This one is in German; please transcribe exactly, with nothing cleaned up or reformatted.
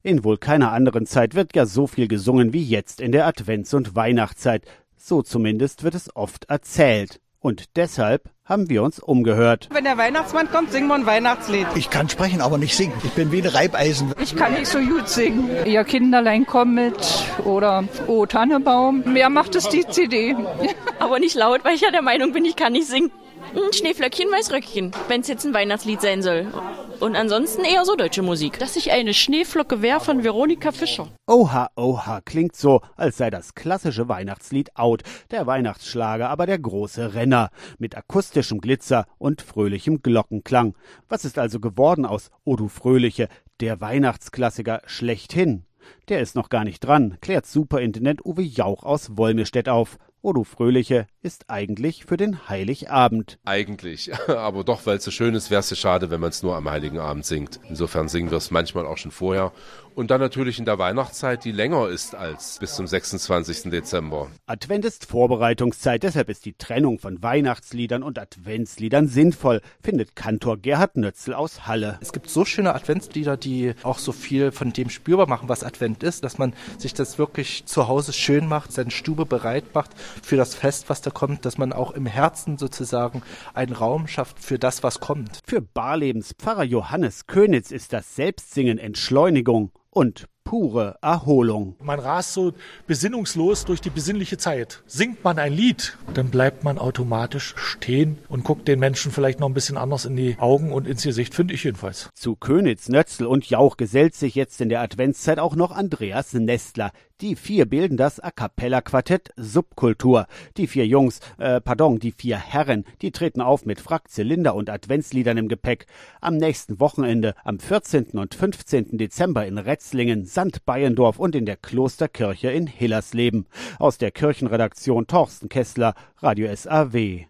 In wohl keiner anderen Zeit wird ja so viel gesungen wie jetzt in der Advents- und Weihnachtszeit. So zumindest wird es oft erzählt. Und deshalb haben wir uns umgehört. Wenn der Weihnachtsmann kommt, singen wir ein Weihnachtslied. Ich kann sprechen, aber nicht singen. Ich bin wie ein Reibeisen. Ich kann nicht so gut singen. Ihr Kinderlein komm mit oder O Tannebaum. Mehr macht es die C D. Aber nicht laut, weil ich ja der Meinung bin, ich kann nicht singen. Ein Schneeflöckchen, Weißröckchen, wenn es jetzt ein Weihnachtslied sein soll. Und ansonsten eher so deutsche Musik. Dass ich eine Schneeflocke wäre von Veronika Fischer. Oha, oha, klingt so, als sei das klassische Weihnachtslied out, der Weihnachtsschlager aber der große Renner, mit akustischem Glitzer und fröhlichem Glockenklang. Was ist also geworden aus O du Fröhliche, der Weihnachtsklassiker schlechthin? Der ist noch gar nicht dran, klärt Superintendent Uwe Jauch aus Wolmirstedt auf. O du Fröhliche ist eigentlich für den Heiligabend. Eigentlich, aber doch, weil es so schön ist, wäre es ja schade, wenn man es nur am Heiligen Abend singt. Insofern singen wir es manchmal auch schon vorher. Und dann natürlich in der Weihnachtszeit, die länger ist als bis zum sechsundzwanzigsten Dezember. Advent ist Vorbereitungszeit, deshalb ist die Trennung von Weihnachtsliedern und Adventsliedern sinnvoll, findet Kantor Gerhard Nötzl aus Halle. Es gibt so schöne Adventslieder, die auch so viel von dem spürbar machen, was Advent ist, dass man sich das wirklich zu Hause schön macht, seine Stube bereit macht für das Fest, was da kommt, dass man auch im Herzen sozusagen einen Raum schafft für das, was kommt. Für Barlebens Pfarrer Johannes Könitz ist das Selbstsingen Entschleunigung und pure Erholung. Man rast so besinnungslos durch die besinnliche Zeit. Singt man ein Lied, dann bleibt man automatisch stehen und guckt den Menschen vielleicht noch ein bisschen anders in die Augen und ins Gesicht, finde ich jedenfalls. Zu Könitz, Nötzl und Jauch gesellt sich jetzt in der Adventszeit auch noch Andreas Nestler. Die vier bilden das A-Cappella-Quartett Subkultur. Die vier Jungs, äh, pardon, die vier Herren, die treten auf mit Frack, Zylinder und Adventsliedern im Gepäck. Am nächsten Wochenende, am vierzehnten und fünfzehnten Dezember in Retzlingen, Sankt Bayendorf und in der Klosterkirche in Hillersleben. Aus der Kirchenredaktion Torsten Kessler, Radio S A W.